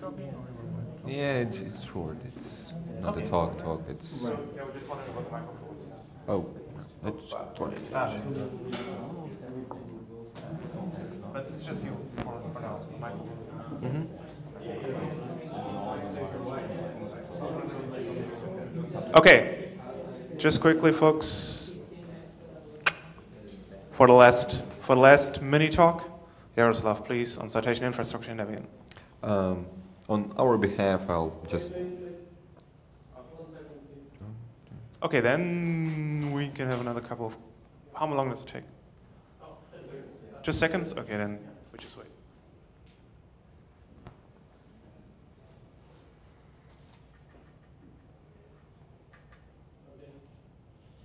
talking? Yeah, it's short. It's not a talk. It's So, yeah, we just wondering what the microphone was. oh, that's great. But it's just you for now, the microphone. Okay, just quickly, folks, for the last mini talk, Yaroslav, please, on citation infrastructure in Debian. On our behalf, I'll just Okay, then we can have another couple of. How long does it take? Just seconds? Okay, then we just wait.